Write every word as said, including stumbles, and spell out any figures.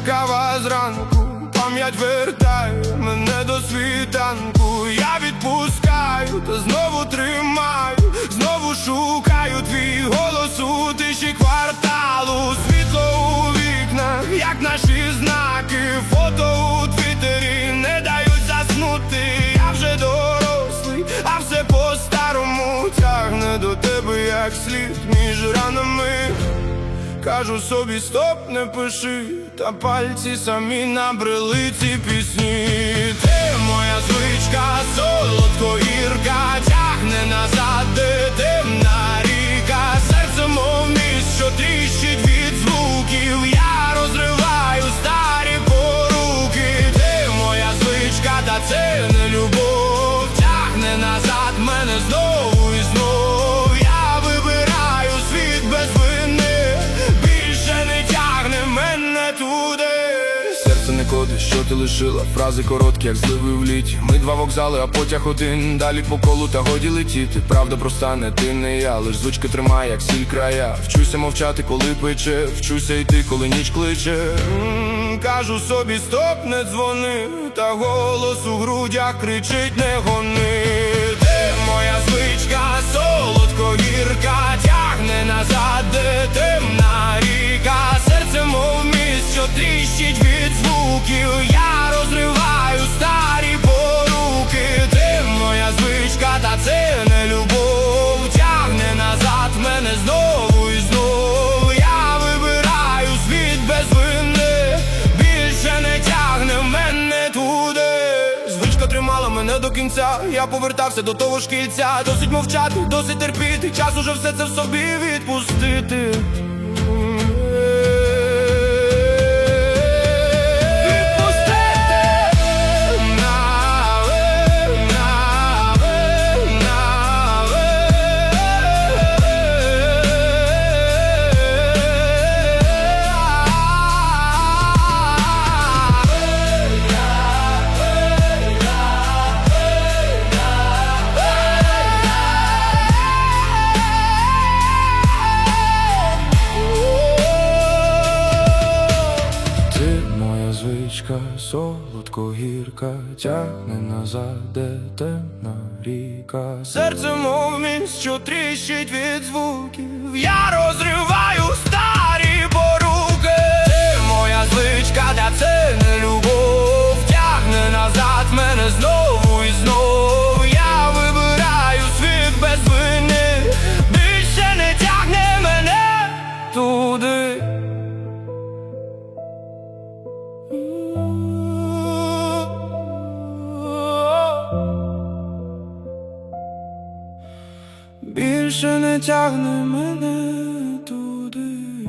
кава зранку, пам'ять вертає мене до світанку. Я відпускаю, та знову тримаю, знову шукаю твій голос у тиші кварталу. Світло у вікнах, як наші знаки, фото у твіттері не дають заснути. Я вже дорослий, а все по-старому тягне до тебе, як слід між ранами. Кажу собі стоп, не пиши, та пальці самі набрели ці пісні. Ти моя звичка, солодко-гірка, тягне назад, де темна ріка. Серце мов міст, що тріщить від звуків. Я розриваю старі поруки. Ти моя звичка, та це не любов. Тягне назад мене знову і знов. Я вибираю світ без вини, серце не коди, що ти лишила, фрази короткі, як зливи в літі. Ми два вокзали, а потяг один, далі по колу та годі летіти. Правда проста, не ти, не я, лиш звичка тримає, як сіль края. Вчуся мовчати, коли пече, вчуся йти, коли ніч кличе. М-м, кажу собі стоп, не дзвони, та голос у грудях кричить не гони. Ти моя звичка, солодко-гірка, тягне назад, де темна ріка. Серце мов міст, що тріщить від звуків. Я розриваю старі поруки. Ти моя звичка, та це не любов. Тягне назад мене знову і знову. Я вибираю світ без вини, більше не тягне мене туди. Звичка тримала мене до кінця, я повертався до того ж кільця. Досить мовчати, досить терпіти, час уже все це в собі відпустити. Солодко-гірка, тягне назад, де темна ріка. Серце мов міст, що тріщить від звуків. Я розриваю старі поруки. Ти моя звичка, та це не любов. Тягне назад мене знову і знову. Я вибираю світ без вини, більше не тягне мене туди. Більше не тягне мене туди.